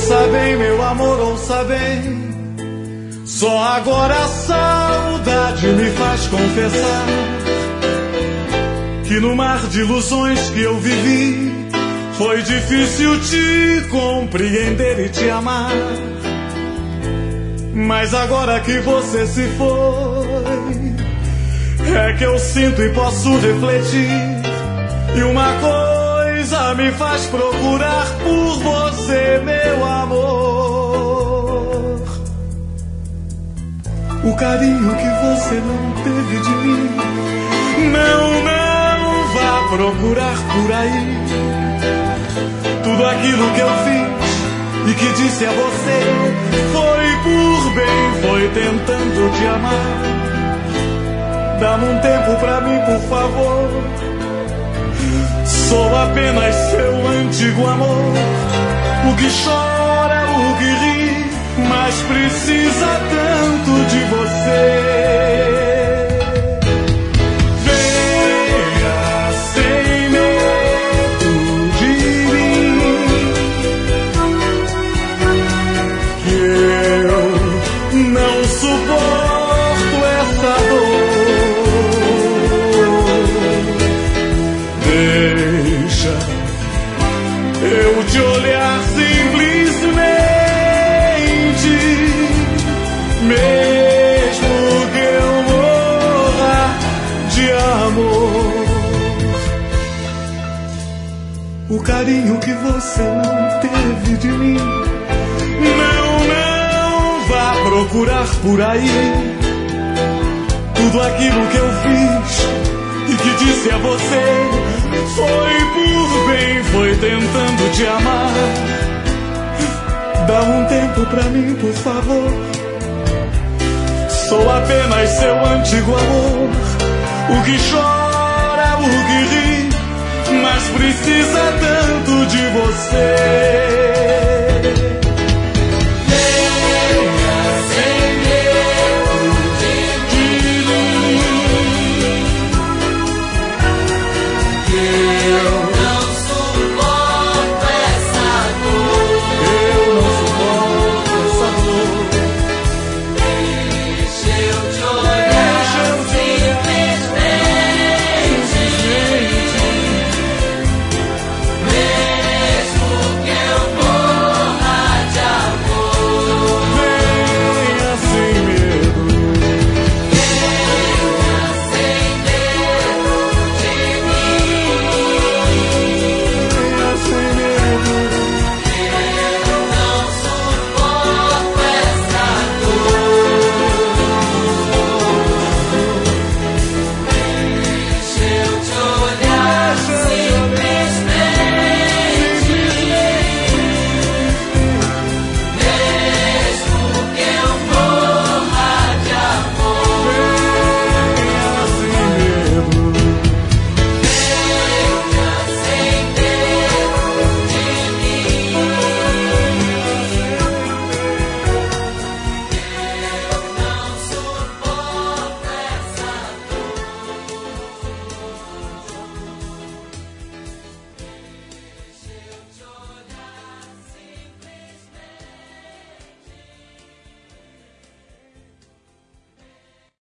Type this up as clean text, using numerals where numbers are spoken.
Ouça bem, meu amor, ouça bem. Só agora a saudade me faz confessar que no mar de ilusões que eu vivi foi difícil te compreender e te amar. Mas agora que você se foi, é que eu sinto e posso refletir. E uma coisa me faz procurar por você, meu amor. O carinho que você não teve de mim. Não vá procurar por aí. Tudo aquilo que eu fiz e que disse a você foi por bem, foi tentando te amar. Dá-me um tempo pra mim, por favor. Sou apenas seu antigo amor, o que chora, o que ri, mas precisa tanto de você. Venha sem medo de mim, que eu não suporto essa dor. Deixa eu te olhar simplesmente, mesmo que eu morra de amor. O carinho que você não teve de mim. Não vá procurar por aí. Tudo aquilo que eu fiz e que disse a você foi por bem, foi tentando te amar. Dá um tempo pra mim, por favor. Sou apenas seu antigo amor, o que chora, o que ri, mas precisa tanto de você.